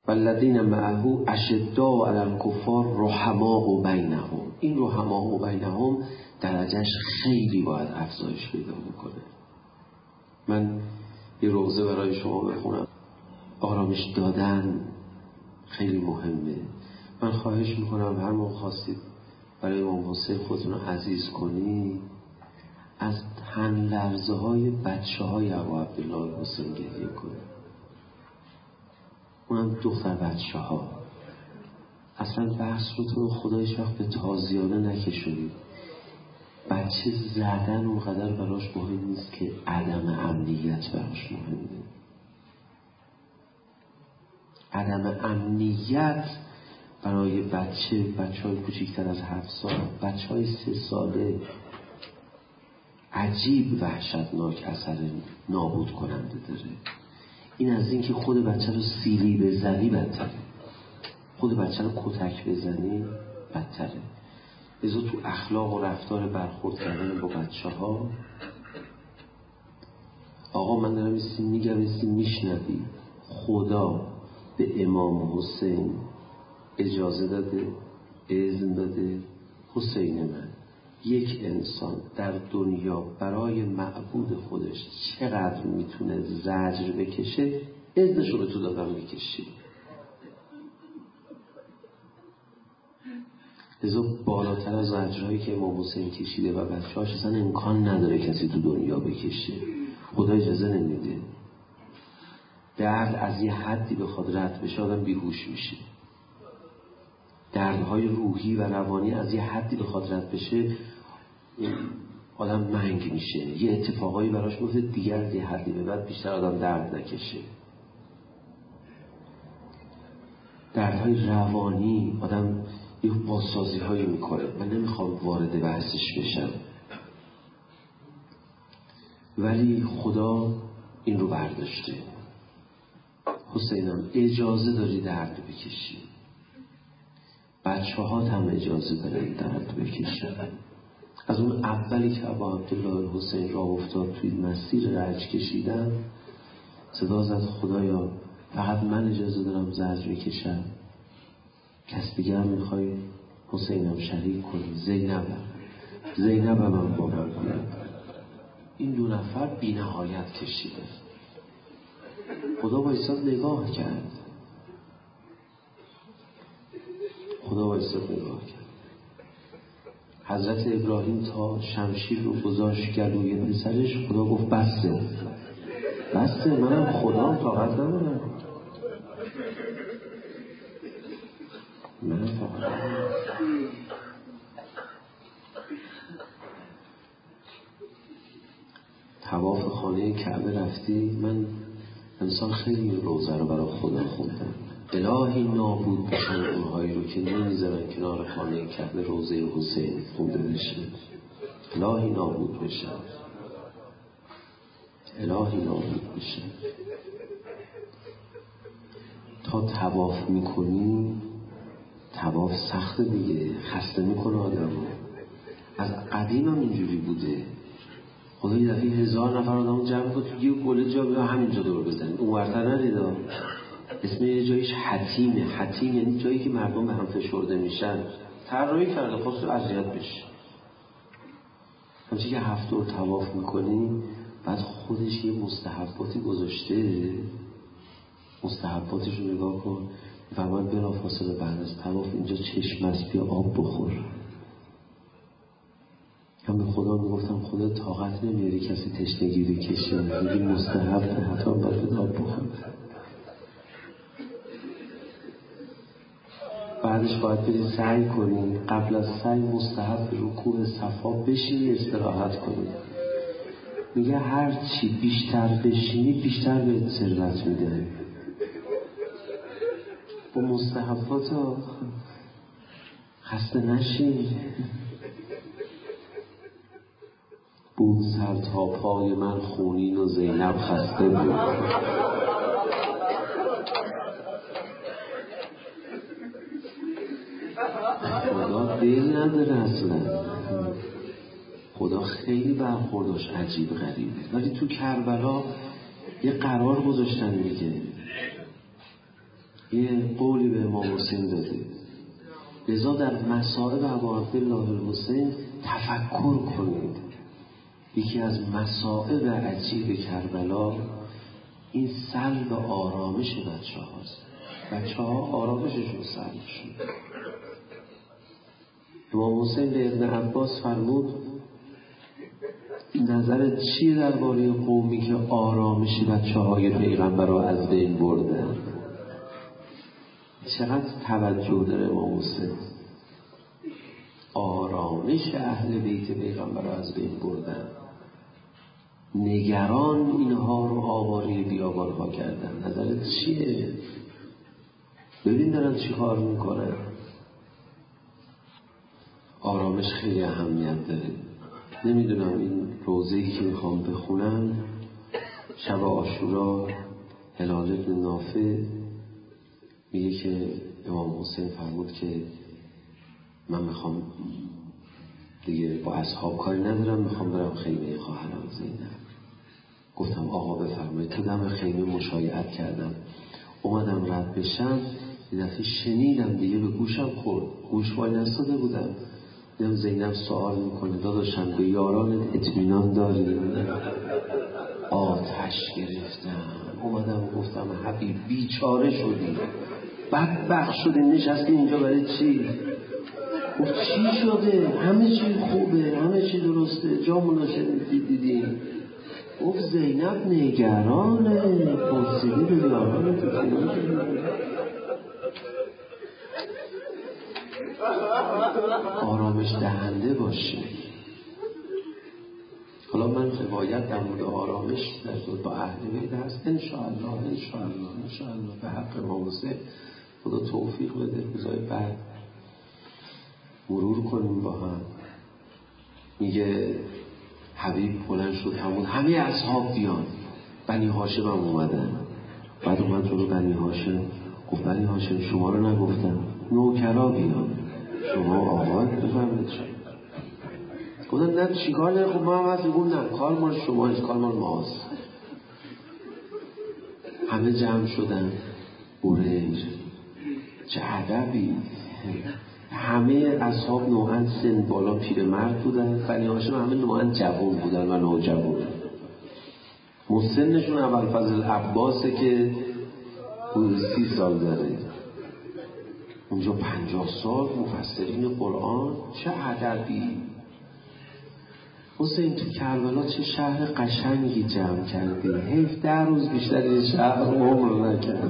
والذین معه اشداء علی الکفار رحماء بینهم. این رحماء بینهم درجهش خیلی باید افزایش پیدا میکنه. من یه روزه برای شما بخونم. آرامش دادن خیلی مهمه. من خواهش میکنم هر موقع خواستید برای امام حسین خودتون رو عزیز کنید، از تن لرزه های بچه های ابا عبدالله حسین گریه کنید. اونم دختر بچه ها. اصلا بحث رو تو خدا هیچ وقت به تازیانه نکشونید. بچه زدن اونقدر براش مهم نیست که عدم امنیت براش مهمه. عدم امنیت برای بچه های کوچکتر از 7 سال، بچه های 3 ساله عجیب وحشتناک اثر نابود کننده داره. این از این که خود بچه رو سیلی بزنی بدتره، خود بچه رو کتک بزنی بدتره. ازا تو اخلاق و رفتار برخورد کردن با بچه ها. آقا من دارم میگم میشنوی خدا به امام حسین اجازه داده، اذن داده حسین من یک انسان در دنیا برای معبود خودش چقدر میتونه زجر بکشه، اذنشو به تو دادم بکشی. لذا بالاتر از زجرهایی که امام حسین کشیده و بچه‌هاش اصلا امکان نداره کسی تو دنیا بکشه. خدا اجازه نمیده. درد از یه حدی بخواد رد بشه آدم بیهوش میشه. دردهای روحی و روانی از یه حدی بخواد رد بشه آدم منگ میشه. یه اتفاقایی براش میفته دیگر از یه حدی به بعد بیشتر آدم درد نکشه. دردهای روانی آدم یه بازسازی هایی میکنه. من نمیخوام وارد بحثش بشم، ولی خدا این رو برداشته. حسینم اجازه داری درد بکشی، بچه ها هم اجازه دارن درد بکشن. از اون اولی که ابا عبدالله حسین راه افتاد توی مسیر رنج کشیدن صدا زد خدایا فقط من اجازه دارم زجر بکشم، کس دیگه هم میخوای حسینم شریک کنی؟ زینب هم با من کنم. این 2 نفر بی نهایت کشیده. خدا وایساد نگاه کرد. حضرت ابراهیم تا شمشیر رو گذاشت گلوی پسرش، خدا گفت بسه منم خدا طاقت ندارم. طواف خانه کعبه رفتی؟ من انسان خیلی روزه رو برای خدا خوندم. الهی نابود بشن اونهایی رو که نمیذارن کنار خانه کعبه روزه حسین خونده بشه. الهی نابود بشن. تا طواف میکنی، طواف سخته دیگه، خسته میکنه آدم رو. از قدیم هم اینجوری بوده. خدا یه دفعه 1000 نفر آدم جمع کنه تو یه گله جا بیا همینجا دور بزنید. اون ورتر ندیده. اسم یه جایش حتیمه. حتیم یعنی جایی که مردم به هم فشرده میشن. طراحی کرده خواست رو اذیت بشه. همچنین که 7 دور طواف میکنی بعد خودش یه مستحباتی گذاشته. مستحباتش رو نگاه کن. فرمان بلافاصله بعد از طواف اینجا چشم است بیا آب بخور. هم به خدا میگفتم خدا طاقت نمیاری کسی تشنگی بکشه، میگی مستحب حتی باید آب بخور. بعدش باید بری سعی کنی، قبل از سعی مستحب رکوع صفا بشینی استراحت کنی. میگه هر چی بیشتر بشینی بیشتر بهت ثروت میده. با مستحبات خسته نشی. بود سر تا پای من خونین و زینب خسته بود. خدا دل نداره اصلا. خدا خیلی برخوردش عجیب غریبه. ولی تو کربلا یه قرار گذاشتن میگه یه قولی به امام حسین داده، لذا در مصائب ابا عبدالله الحسین تفکر کنید. یکی از مصائب عجیب کربلا این سلب آرامش بچه هاست. بچه ها آرامششون سلب شد. امام حسین به ابن عباس فرمود نظرت چیه درباره قومی که آرامش بچه های پیغمبر را از بین بردن؟ چقدر توجه داره امام حسین. آرامش اهل بیت پیغمبر را از بین بردن، نگران اینها رو آواره بیابان ها کردن. نظرت چیه؟ ببین دارن چی کار میکنن. آرامش خیلی اهمیت داره. نمیدونم این روزه‌ای که میخوام بخونم شب عاشورا هلال بن نافع میگه که امام حسین فرمود که من میخوام دیگه با اصحاب کاری ندارم، میخوام برم خیمه خواهرم زینب. گفتم آقا بفرمایید. تو دم خیمه مشایعت کردم، اومدم رد بشم یه دفعه شنیدم دیگه به گوشم خورد، گوش وای نستاده بودم، دیدم زینب سوال میکنه داداشم به یاران اطمینان داری؟ آتش گرفتم. اومدم گفتم حبیب بیچاره شدی، بدبخت شدی، نشستی اینجا برای چی؟ گفت چی شده؟ همه چی خوبه، همه چی درسته، جا مناسب دیدیم. گفت زینب نگرانه، پرسیدی به یاران اطمینان داری؟ آرامش دهنده باشی. حالا من روایت در مورد آرامش در با اهل بیت هست، انشاءالله به حق امام حسین خدا توفیق بده روزای بعد مرور کنیم با هم. میگه حبیب بلند شد فرمود همه اصحاب بیان. بنی هاشم هم اومدن. بعد اومد جلو بنی هاشم گفت بنی هاشم شما رو نگفتم، نوکرا بیان، شما آقای بفرمید شد. گفتن نه چیکار نه. خب ما هم هست میگون نه کار مال شماست، کار مال ماست. همه جمع شدن. برنج چه ادبی. همه اصحاب نوعا سن بالا پیرمرد بودن، بنی هاشم همه نوعا جوان بودن و نوجوان. مسنشون ابوالفضل عباسه که حدود 30 سال داره، اونجا 50 سال. مفسرین قرآن چه ادبی. حسین تو کربلا چه شهر قشنگی جمع کردی، حیف 10 روز بیشتر این شهر عمر نکرد.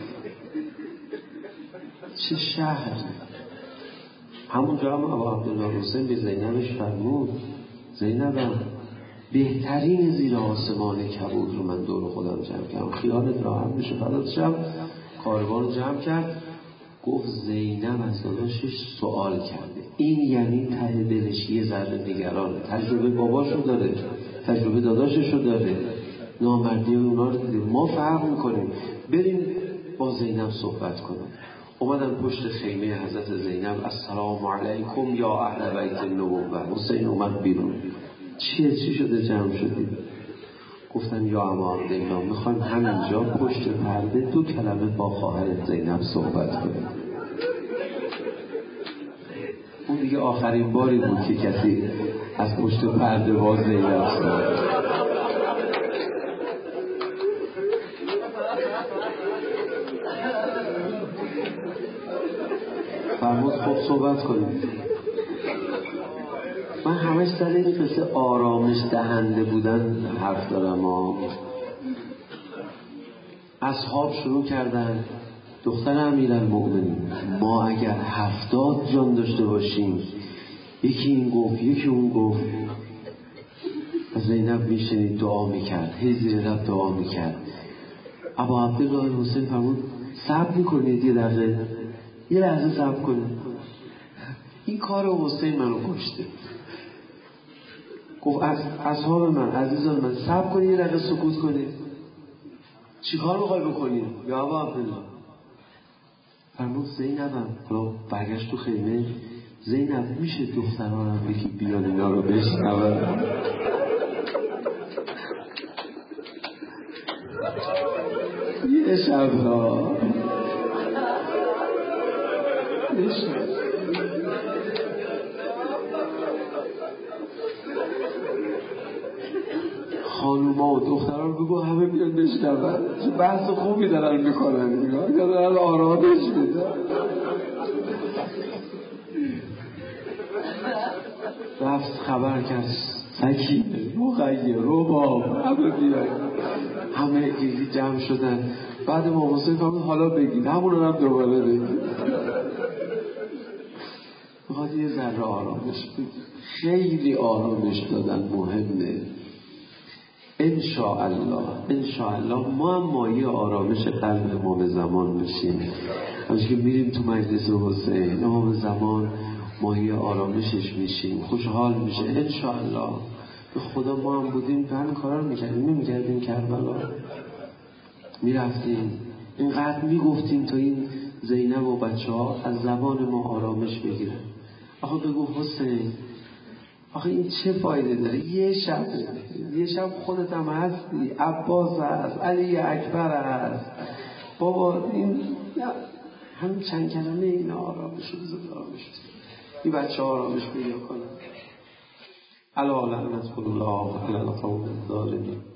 چه شهر. همونجا هم ابو عبدالله حسین به زینبش فرمود زینبم بهترین زیر آسمان کبود رو من دور خودم جمع کردم، خیالت راحت بشه فدات شم. کاروان جمع کرد. گفت زینب از داداشش سوال کرده. این یعنی ته دلش یه ذره نگرانه. تجربه باباشو داره، تجربه داداششو داره، نامردی اونا رو دیده. ما فرق میکنیم. بریم با زینب صحبت کنیم. اومدن پشت خیمه حضرت زینب. السلام علیکم یا اهل بیت النبوه. حسین اومد بیرون. چی شده جمع شدید؟ گفتن یا ابا عبدالله میخوایم همینجا پشت پرده 2 کلمه با خواهر زینب صحبت کنیم. اون دیگه آخرین باری بود که کسی از پشت پرده با زینب صحبت. فرمود خب صحبت کنیم. من همش سر این قصه آرامش دهنده بودن حرف دارم. اصحاب شروع کردن. دختر امیرالمؤمنین ما اگر 70 جان داشته باشیم، یکی این گفت یکی اون گفت. زینب میشنید دعا میکرد، هی زیر لب دعا میکرد. ابا عبدالله حسین فرمود صبر میکنید یه لحظه صبر کنید. این کار حسین منو کشته. گفت اصحاب من عزیزان من صبر کنید، یه لحظه سکوت کنید. چی کار میخوای بکنید یا ابا عبدالله؟ فرمود زینبم. حالا برگشت تو خیمه. زینب میشه دخترانم بگی بیان اینا رو بشنون؟ یه شبها خانوما و دختران بگو همه بیان بشنون، چه بحث خوبی دارن میکنن، نگاه دارن آرامش میدن. رفت خبر کرد سکینه مغیر رباب همه بیان، همه یکی جمع شدن. بعد امام حسین فرمود حالا بگید، همون هم دوباره بگید. بخواد یه ذره آرامش بگید، خیلی آرامش دادن مهمه. انشاءالله ما هم مایه آرامش قلب امام زمان بشیم. همچنین که میریم تو مجلس حسین، امام زمان مایه آرامشش میشیم، خوشحال میشه. انشاءالله به خدا ما هم بودیم به همین کارا رو میکردیم، نمیکردیم کربلا میرفتیم اینقدر میگفتیم تا این زینب و بچه ها از زبان ما آرامش بگیرن. آخه بگو حسین، آخه این چه فایده داره؟ یه شب خودت هم هستی، عباس هست، علی اکبر هست، بابا این همین چند کلمه این آرامش این بچه آرامش پیدا کنن. الا لعنت الله علی القوم الظالمین.